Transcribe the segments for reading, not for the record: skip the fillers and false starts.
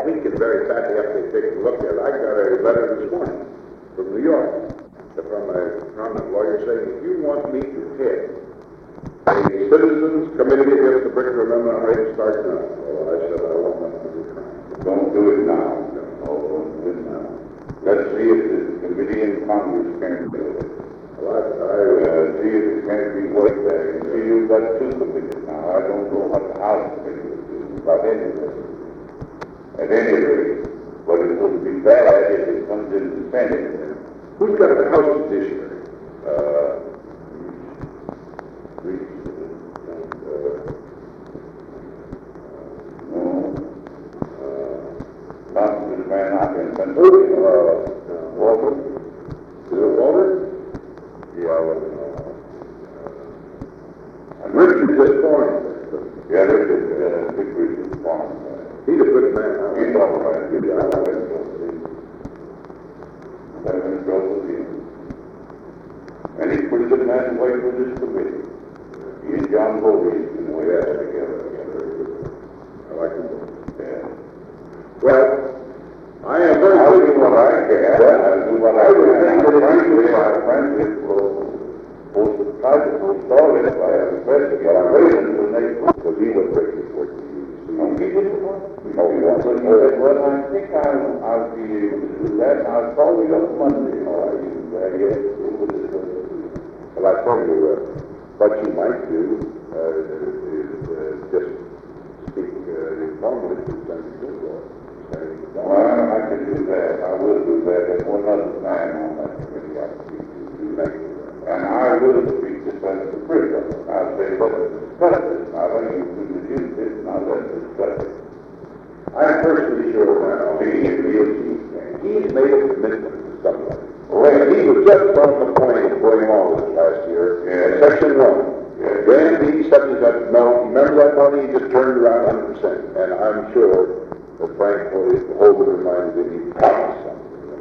tweak it very badly after they take a look at it. I got a letter this morning from New York from a prominent lawyer saying, if you want me to head a citizens committee against the Bricker Amendment, I'm ready to start now. Well, I said, I want nothing to do with it. Don't do it now. No, don't do it now. Let's see if the committee in Congress can do it. Well, I See if it can be worked there. You see, you've got two committees now. I don't know what the House committee will do about any of this. At any rate, but it would be bad if it comes in the Senate. who's got the House Judiciary? Not this man out in Pennsylvania, Walter? Is it Walter? Yeah, And Richard just born. yeah, Richard, big Richard Farm. He's a good man. He's all right. He's all right. Let him go with him. And he's a pretty good man to wait for this committee. He and John Bovey can wait that together. I like him both. Yeah. Well, I am very I'll pleased. do what I can. I'll do what I would think can. that if you Frankly, will try to forestall it by investigating. I'm waiting until next week. because he was very important to you. Oh, he didn't want to. Oh, he wants it. Well, I think I'll be able to do that. I'll call you up Monday. All right, you yes, Well, I told you what you might do is just speak informally to Senator Goodlaw. Well, I can do that. I will do that. There's one other man on that committee I speak to. And I will speak to Senator Brittle. I'll say, look, discuss this. Not only to reduce it, now let's discuss it. I'm personally sure now he's made a commitment to somebody. Well, He was just on the point of going on with it last year. Yeah. Section 1. Yeah. Then he suddenly said, no, remember that money? He just turned around 100%. And I'm sure that Frank Hogan reminded him he promised something.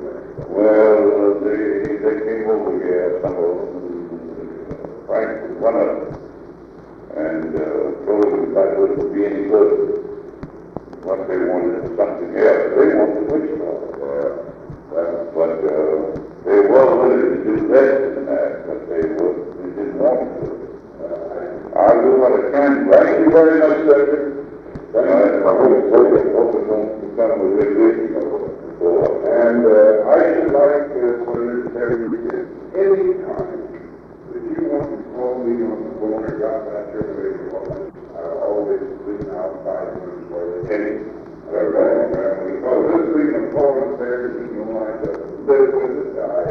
Well, they came over here, some of them, Frank was one of them, and told them that wouldn't be any good. What they wanted was something else. They wanted witch trial. But they were willing to do less than that, but they didn't want to. I'll do what I can. Thank you very much, Senator. I hope it won't become a big issue. And I should like for you to tell you any time that you want to call me on the phone or got that termination office, I'll always leave out 5 minutes for you. Any? Because this week I'm calling there to keep your mind up. Live with it, die.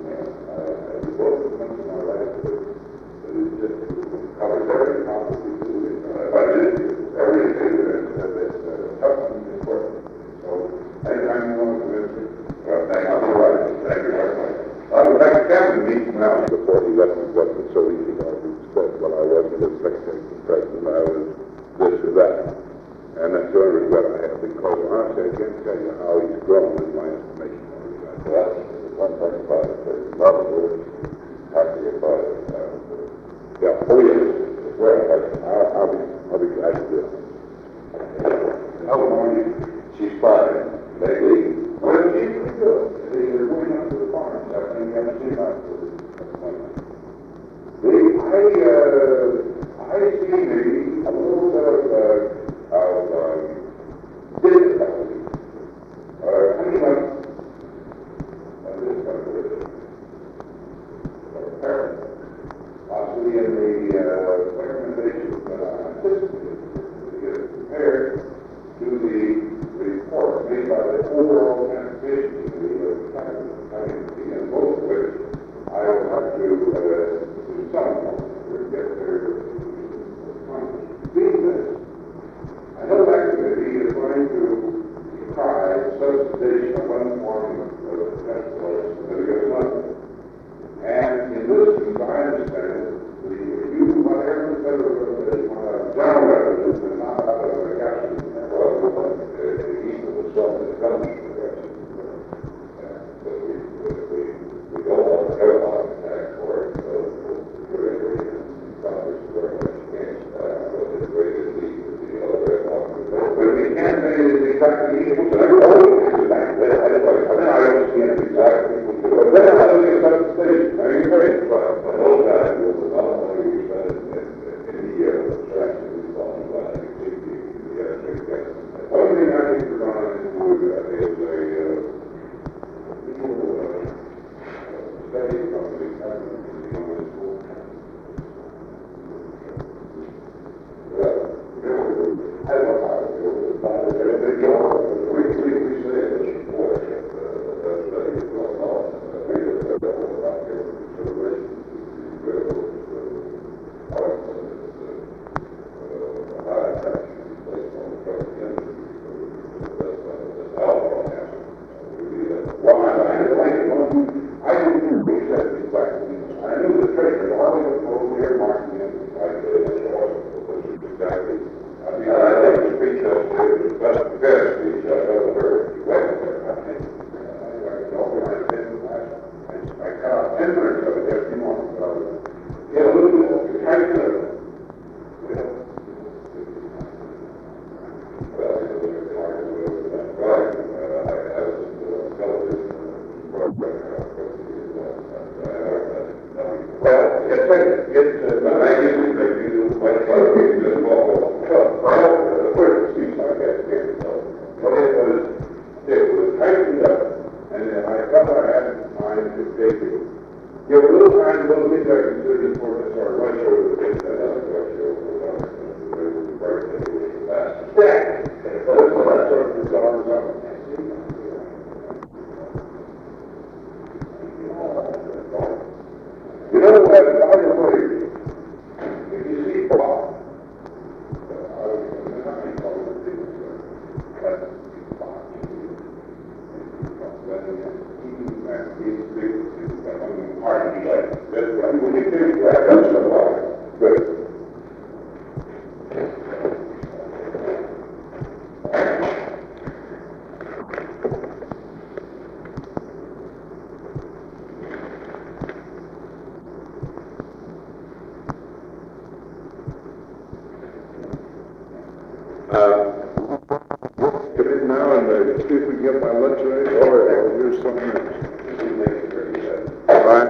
I both of them in my life, but it's just covers every topic we do. Budget, everything that's tough and important. So, anytime you want to visit, thank you. All right. Thank you very much. I would like to cabinet meeting now. Before he left, it wasn't so easy. He said, well, I wasn't the secretary to the president. I was this or that. And that's the only regret I have, because honestly, I can't tell you how he's grown with my information. Well, one thing about it, there's not a word happy about it. Yeah, oh yes. Well, I'll be glad to do it. How are you? She's fine. Lately? Well, she's pretty good. They're going out to the farm. I think I've seen that. I see a little bit of difficulty. Coming up this country, apparently, possibly in the recommendations that I anticipated to get prepared to the report made by the overall transportation committee of the cabinet, and both of which I will have to do some to get their comments. Being this, I know that committee is going to try subsidization of one form of transportation that is London. And in this, as I understand it, you, whatever the federal government is, general revenues, but not out of the gas, even the sum that comes from the gas. We don't want to have a lot of tax for it, so Congress is very much against that. But it's very good lead to the other. But we can't say that exactly equal to every other exactly. Then I don't see any exactly equal to it. Then I look at substation. Are you very well? The whole time was the following you said in the year of abstraction is followed by the abstract gas. One thing I think we're going to do is a study company having this whole I don't know how to do it. We say this report that study is going on. I think it's about your consideration high attraction placed on the public industry because this alcohol has well, I didn't accept these black things. I knew the treasury, all the way over here, marking it, I did it, exactly. I mean, I think the speech was the best speech I've ever heard. I think, I got 10 minutes of it every morning. Yeah, a little bit, kind of, give a little time, a little bit, I consider it for this, or rush over the bit, you know, by the way, if you see Bob, Come in now and see if we can get my lunch ready, or here's something else. All right.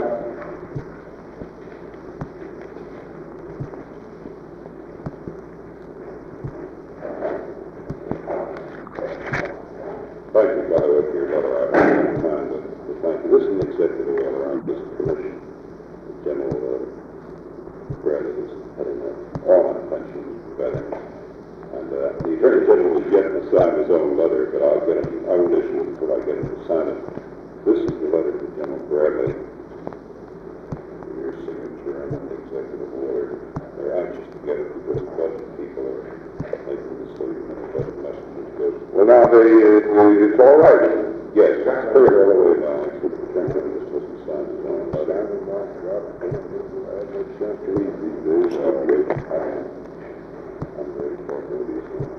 Thank you, by the way, for your letter. I have time to thank you. This is an executive order. I'm just commission. General Brad is heading up all my pensions veterans. And the Attorney General was yet to sign his own letter, but I'll get him, I will issue it before I get him to sign it. This is the letter to General Bradley. Your signature and the executive order. They're anxious to get it because the budget people are making the decision and the budget message goes. Well, now, it's all right. Yes, it's clear all the way down. So the Attorney General is supposed to sign his own letter. I had no chance to read these days. I'm ready for it.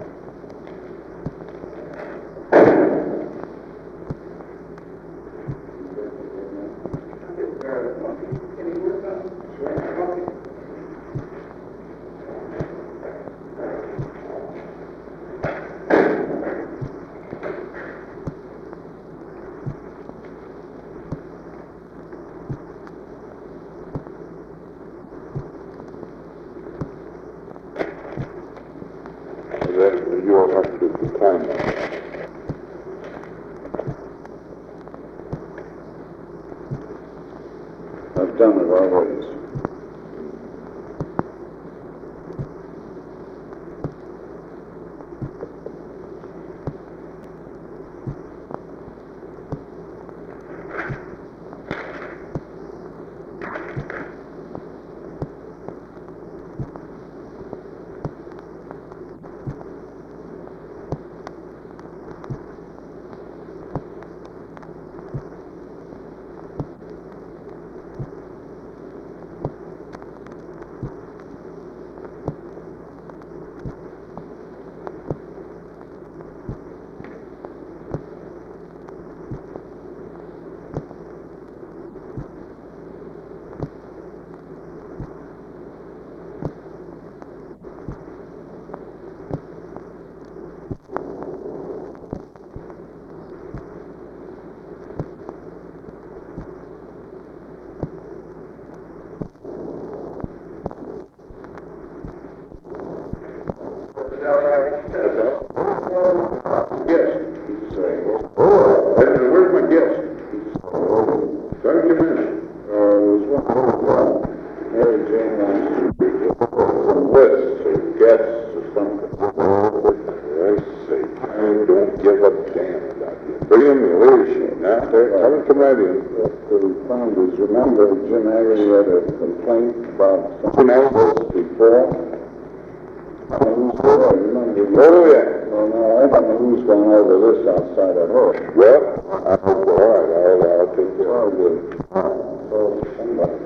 You all have to do the time now. I've done it always. Yes. Where's my guest? Don't come in. There's one. Mary Jane wants some lists or guests or something. I see. I don't give a damn about you. Bring in the leadership. Now, come right in. The founders, remember Jim Harry had a complaint about something else before? Oh, yeah. Well, no, I don't know who's going over this outside of her. Well, all right, I'll take care of it. So, somebody.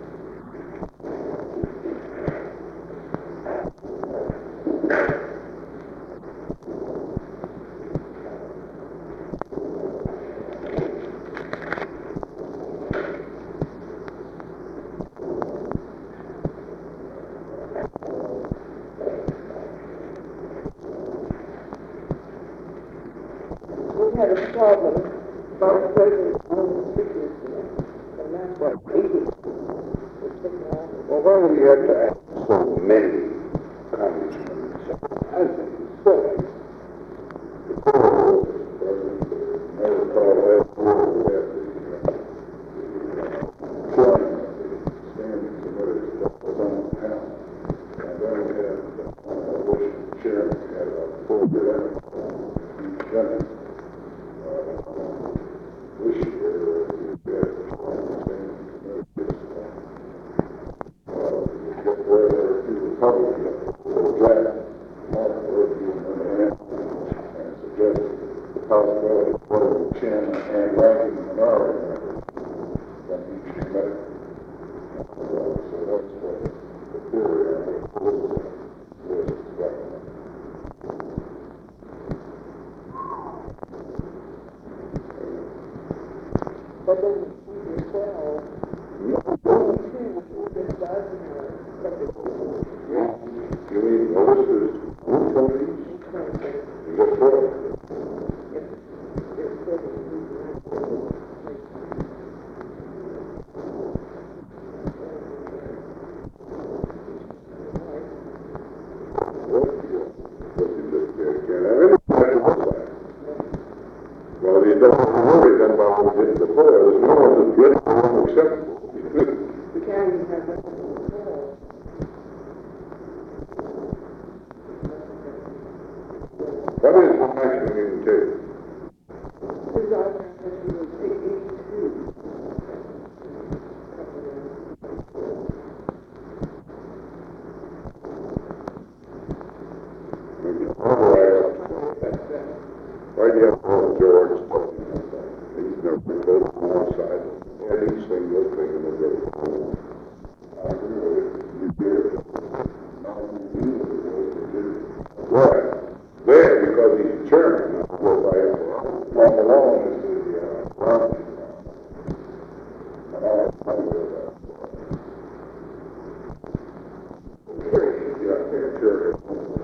We had a problem about President on the sickness, and that's what 80. Well, why do we have to ask so many congressmen? I think it's silly. Never call that standing committee that was on the panel. And then we had Bush chairman had a full bit this year, we had standing committee. Where there are a few Republicans, Jack Martin wrote you and suggested the possibility of the chairman and ranking minority members from each committee. So that's what the theory of this government. But then you yourself, You mean Melissa's committees? You got four? Well, you don't worry then about what we did before. There's no one that's good except we can't even have that before. what is the maximum you can take? His authorization was 82. Why do you have George? He's never been voted on one side. And he's saying this thing and the other. I agree with it. You did. Right. There, because he's chairman. Mark Malone is the yeah, sure.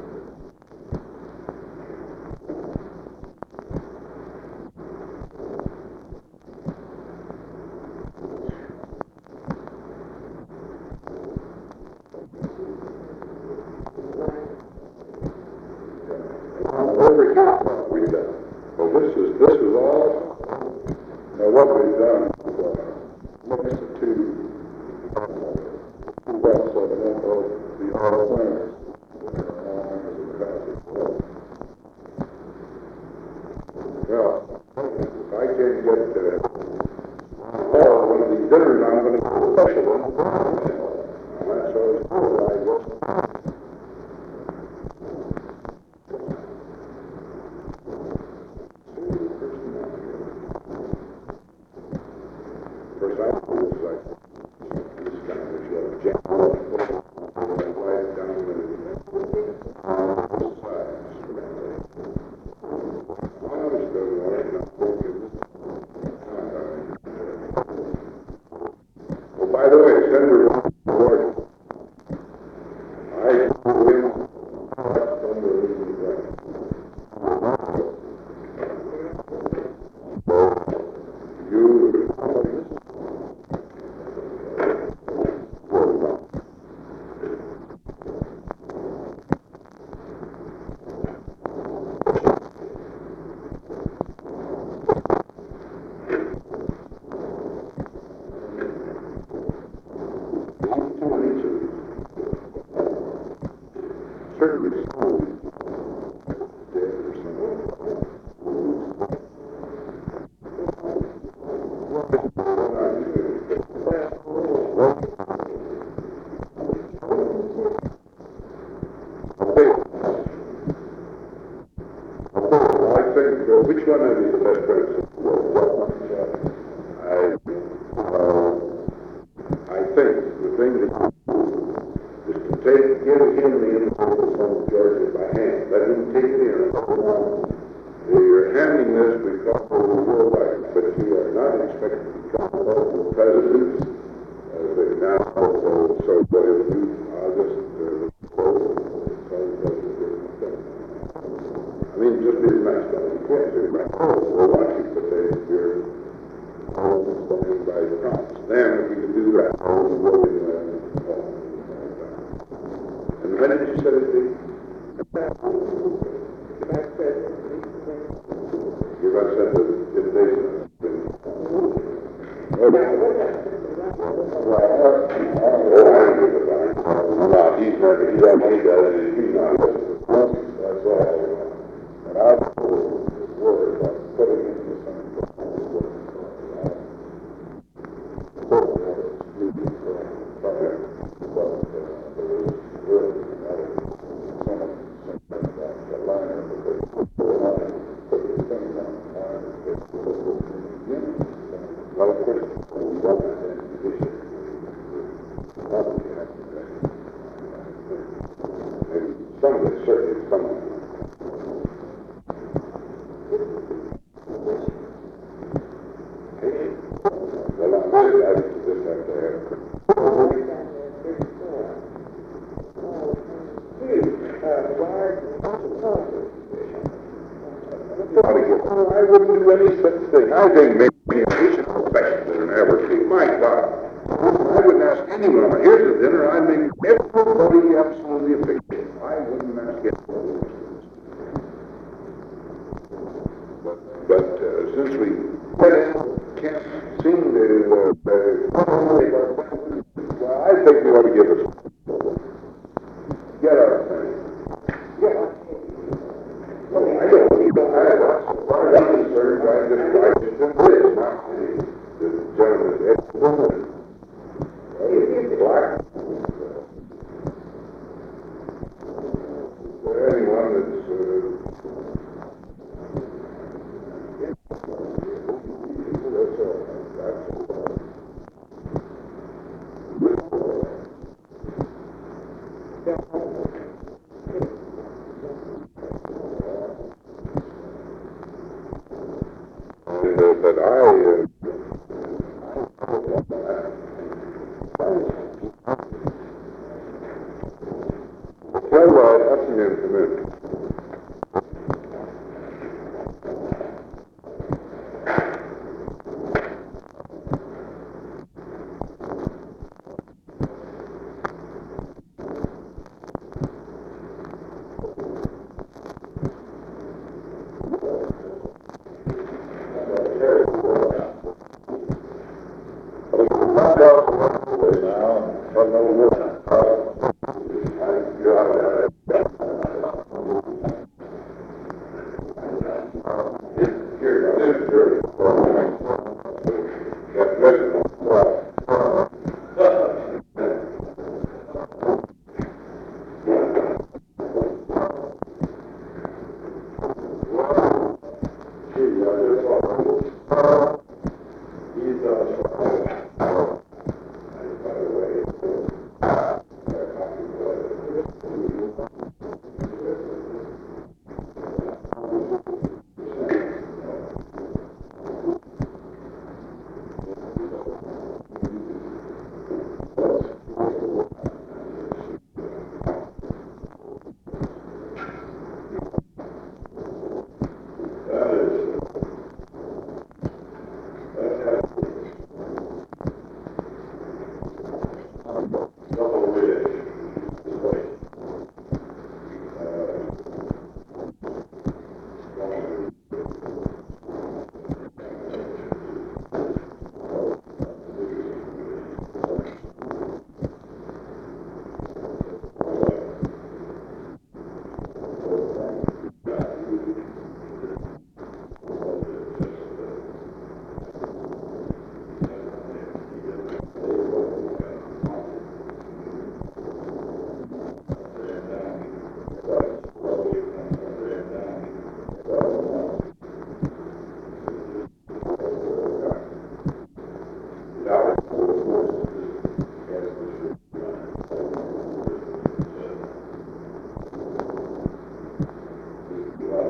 Over here, what we've done. Well, this is all. Now, what we've done next to two well, so the one of the Alzheimer's, all members of the House. Well, if I can't get or one of these dinners, I'm going to do a special one. And that's always cool. I guess. First, I was like, this guy was jam. Right down think, which one of you is the best person? I think the thing to do is to give him the information from Georgia by hand. Let him take it in. You're handing this because of your life, but you are not expected to become the president as they now. So, but if you, I'll just tell the president. I mean, just be nice to him. You can't say, we'll watch you, but you're standing by the promise. Then, if we can do that, we'll go in and when did you say it be? You're going to send the invitation. No, he's not made that, and he's not. That's all. And I'll word about putting into well, of course, we don't have that condition. And some of it certainly, some of it. Well, I just have to have. I wouldn't do any such thing. I think maybe we should professional than ever be. My God. I wouldn't ask anyone. Here's the dinner. I make everybody absolutely efficient. I wouldn't ask anyone. But since we can't seem to well, I think we ought to give us get our thing. Yeah. Well, I don't have I'm concerned. I just didn't live. Not the gentleman. Black. Anyone that's that's all. But tell Effingham to come in.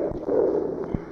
So,